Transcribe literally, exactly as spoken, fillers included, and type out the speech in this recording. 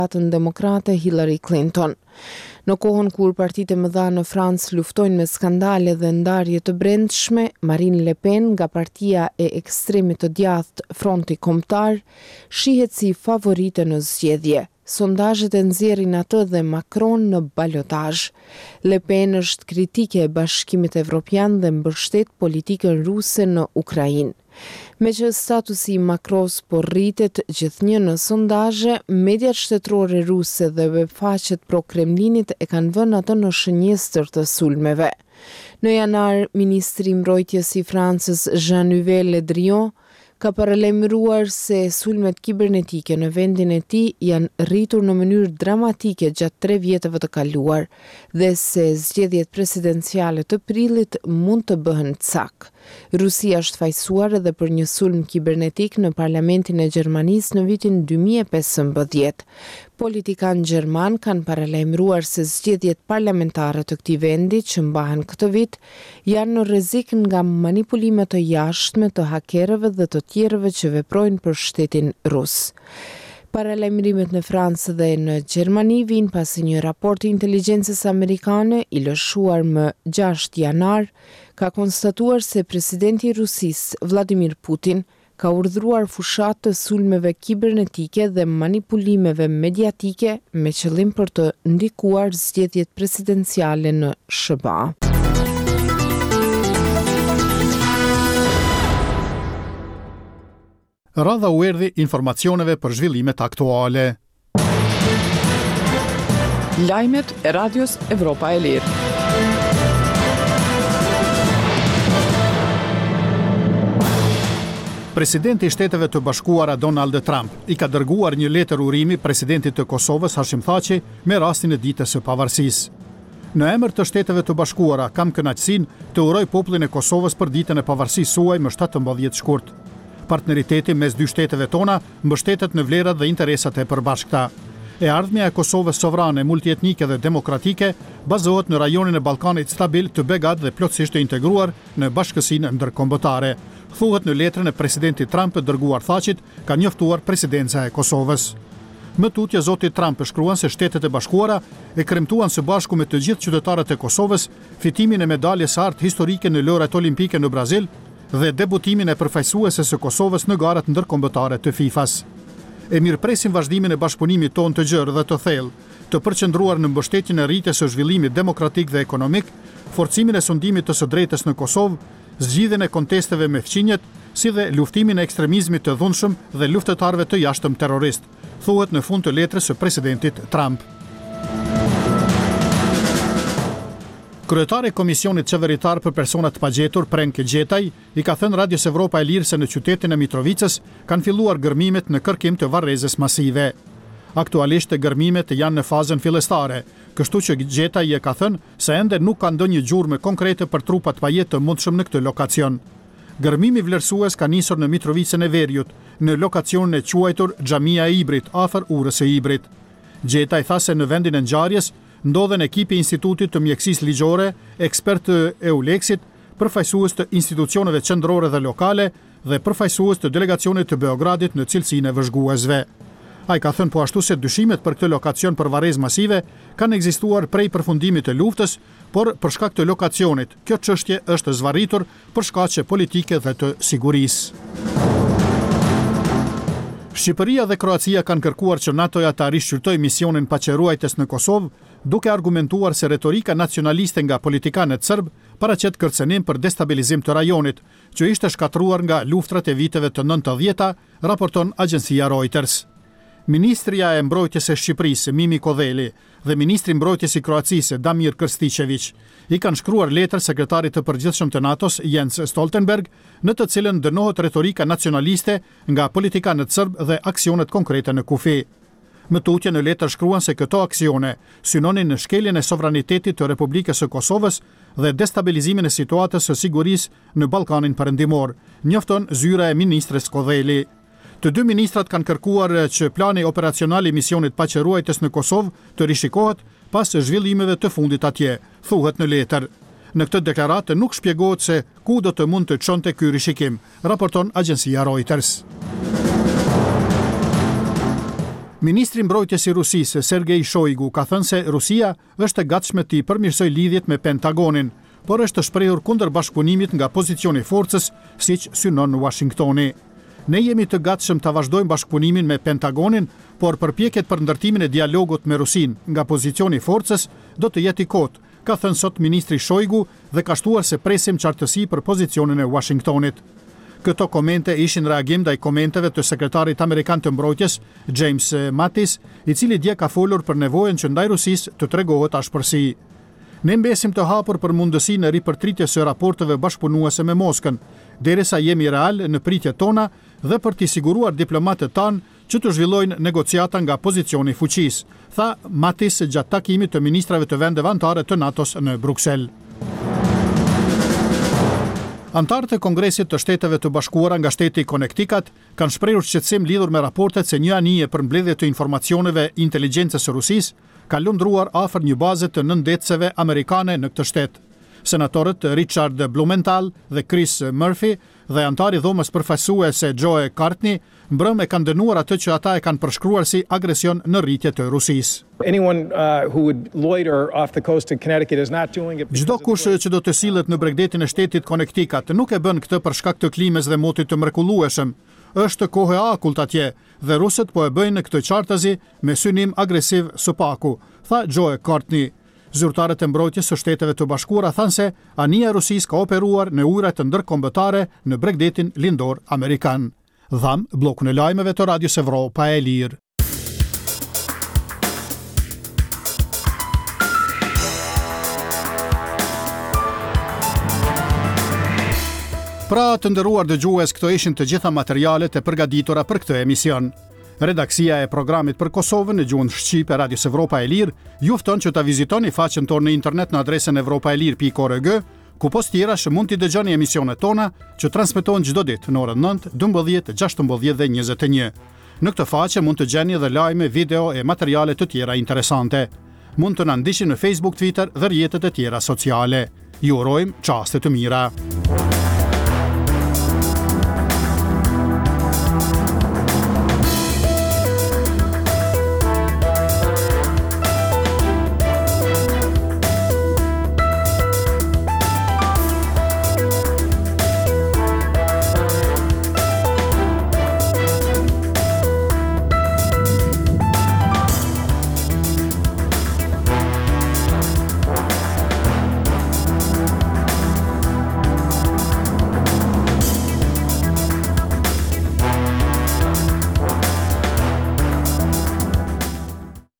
kandidatën demokrate Hillary Clinton. Në kohën kur partitë e mëdha në Francë luftojnë me skandale dhe ndarje të brendshme, Marine Le Pen nga partia e ekstremit të djathtë Fronti Kombëtar shihet si favorite në zgjedhje. Sondazhet e nxjerrin atë dhe Macron në balotazh. Le Pen është kritike e Bashkimit Evropian dhe mbështet politikën ruse në Ukrainë. Me që statusi i Macros po rritet gjithnjë në sondazhe, mediat shtetërore ruse dhe webfaqet pro-Kremlinit e kanë vënë atë në shënjestër të sulmeve. Në janar, ministri i mbrojtjes i Francës Jean-Yves Le Drian ka paralajmëruar se sulmet kibernetike në vendin e tij janë rritur në mënyrë dramatike gjatë tre vjetëve të kaluar dhe se zgjedhjet presidenciale të prillit mund të bëhen cak. Rusia është fajsuar edhe për një sulm kibernetik në parlamentin e Gjermanisë në vitin dy mijë e pesëmbëdhjetë. Politikanë gjerman kanë paralajmëruar se zgjedhjet parlamentare të këtij vendi që mbahen këtë vit janë në rrezik nga manipulime të jashtme të hakerëve dhe të tjerëve që veprojnë për shtetin rus. Paralajmërimet në Francë dhe në Gjermani vijnë pasi një raport i inteligjencës amerikane i lëshuar më gjashtë janar ka konstatuar se presidenti i Rusisë Vladimir Putin ka urdhëruar fushat të sulmeve kibernetike dhe manipulimeve mediatike me qëllim për të ndikuar zgjedhjet presidenciale në S B A. Radha u erdhi informacioneve për zhvillimet aktuale. Lajmet e Radios Evropa e Lirë. Presidenti i Shteteve të Bashkuara Donald Trump i ka dërguar një letër urimi presidentit të Kosovës Hashim Thaçi me rastin e ditës së pavarësisë. Në emër të Shteteve të Bashkuara kam kënaqësinë të uroj popullin e Kosovës për ditën e pavarësisë suaj më shtatëmbëdhjetë shkurt. Partneriteti mes dy shteteve tona mbështetet në vlerat dhe interesat e përbashkëta. E ardhmja e Kosovës sovrane, multietnike dhe demokratike bazohet në rajonin e Ballkanit stabil, të begat dhe plotësisht të integruar në bashkësinë ndërkombëtare. Thuhet në letrën e presidentit Trump e dërguar Thaçit, ka njoftuar presidenca e Kosovës. Më tutje zoti Trump e shkruan se Shtetet e Bashkuara e kremtuan së bashku me të gjithë qytetarët e Kosovës fitimin e medaljes së artë historike në lojrat olimpike në Brazil dhe debutimin e përfaqësuese së Kosovës në garat ndërkombëtare të FIFA-s. E mirëpresim vazhdimin e bashkëpunimit tonë të gjerë dhe të thellë, të përqendruar në mbështetjen e rritjes së zhvillimit demokratik dhe ekonomik, forcimin e sundimit të së drejtës në Kosovë, zgjidhjen e kontesteve me fqinjet, si dhe luftimin e ekstremizmit të dhunshëm dhe luftëtarëve të jashtëm terrorist, thuhet në fund të letrës së presidentit Trump. Kryetari i Komisionit Qeveritar për Personat të Pagjetur, Prenke Gjetaj, i ka thënë Radios Evropa e Lirë se në qytetin e Mitrovicës kanë filluar gërmimet në kërkim të varrezës masive. Aktualisht gërmimet janë në fazën fillestare, kështu që Gjetaj e ka thënë se ende nuk ka ndonjë gjurmë konkrete për trupat pajet të mundshëm në këtë lokacion. Gërmimi vlerësues ka nisur në Mitrovicën e Veriut, në lokacionin e quajtur Xhamia e Ibrit, afër urës së Ibrit. Gjetaj tha se në vendin e ngjarjes ndodhen ekipi i Institutit të Mjekësisë Ligjore, ekspert të EULEX-it, përfaqësues të institucioneve qendrore dhe lokale dhe përfaqësues të delegacionit të Beogradit në cilësinë e vëzhguesve. Ai ka thënë po ashtu se dyshimet për këtë lokacion për varrezë masive kanë ekzistuar prej përfundimit të luftës, por për shkak të lokacionit, kjo çështje është zvarritur për shkaqe politike dhe të sigurisë. Shqipëria dhe Kroacia kanë kërkuar që NATO-ja të rishqyrtojë misionin paqeruajtës në Kosovë, duke argumentuar se retorika nacionaliste nga politikanët serb paraqet kërcënim për destabilizim të rajonit, që ishte shkatruar nga luftrat e viteve të nëntëdhjeta, raporton agjencia Reuters. Ministria e Mbrojtjes së Shqipërisë, Mimi Kodheli, dhe Ministri i Mbrojtjes i Kroacisë, Damir Krstičević, i kanë shkruar letër sekretarit të përgjithshëm të NATO-s, Jens Stoltenberg, në të cilën dënohet retorika nacionaliste nga politikanët serb dhe aksionet konkrete në kufi. Më tutje në letër shkruan se këto aksione synonin në shkeljen e sovranitetit të Republikës së Kosovës dhe destabilizimin e situatës së sigurisë në Ballkanin Perëndimor, njofton zyra e ministres Kodheli. Të dy ministrat kanë kërkuar që plani operacional i misionit paqeruajtës në Kosovë të rishikohet pas zhvillimeve të fundit atje, thuhet në letër. Në këtë deklaratë nuk shpjegohet se ku do të mund të çonte ky rishikim, raporton agjencia Reuters. Ministri mbrojtjes i Rusisë, Sergej Shoigu, ka thënë se Rusia është e gatshme të përmirësojë lidhjet me Pentagonin, por është shprehur kundër bashkëpunimit nga pozicioni i forcës, siç synon Washingtoni. Ne jemi të gatshëm të vazhdojmë bashkëpunimin me Pentagonin, por përpjekjet për ndërtimin e dialogut me Rusin nga pozicioni i forcës do të jetë i kotë, ka thënë sot ministri Shoigu dhe ka shtuar se presim qartësi për pozicionin e Washingtonit. Këto komente ishin reagim ndaj komenteve të sekretarit amerikan të mbrojtjes, James Mattis, i cili dje ka folur për nevojën që ndaj Rusisë të tregohet ashpërsi. Ne mbesim të hapur për mundësinë e ripërtritjes së raporteve bashkëpunuese me Moskën, derisa jemi real në pritjet tona dhe për t'i siguruar diplomatët tanë që të zhvillojnë negociata nga pozicioni i fuqisë, tha Mattis gjatë takimit të ministrave të vendeve anëtare të NATO-s në Bruksel. Antarët e Kongresit të Shteteve të Bashkuara nga shteti Connecticut kanë shprehur shqetësim lidhur me raportet se një anije për mbledhje të informacioneve inteligjencës së Rusisë ka lundruar afër një baze të nëndetëseve amerikane në këtë shtet. Senatorët Richard Blumenthal dhe Chris Murphy dhe antari i dhomës përfaqësuese Joe Courtney mbrëm e kanë dënuar atë që ata e kanë përshkruar si agresion në rritje të Rusisë. Anyone uh, who would loiter off the coast of Connecticut is not doing it. Çdo kush që do të sillet në bregdetin e shtetit Connecticut nuk e bën këtë për shkak të klimës dhe motit të mrekullueshëm. Është kohë e akullt atje dhe rusët po e bëjnë këtë qartazi me synim agresiv së paku, tha Joe Courtney. Zyrtarët e mbrojtjes së Shteteve të Bashkuara thanë se anija e Rusisë ka operuar në ujrat të ndërkombëtare në bregdetin lindor amerikan. Dham blokun e lajmeve të Radios Evropa e Lirë. Pra të nderuar dëgjues, këto ishin të gjitha materialet e përgatitura për këtë emision. Redaksia e programit për Kosovën në gjuhën shqipe Radios Evropa e Lirë ju fton që ta vizitoni faqen tonë në internet në adresën evropaelir pikë org, ku post tjerash mund t'i dëgjoni emisionet tona që transmetohen çdo ditë në orën nëntë, dymbëdhjetë, gjashtëmbëdhjetë dhe njëzet e një. Në këtë faqe mund të gjeni edhe lajme, video e materiale të tjera interesante. Mund të na ndiqni në Facebook, Twitter dhe rrjetet e tjera sociale. Ju urojmë çaste të mira.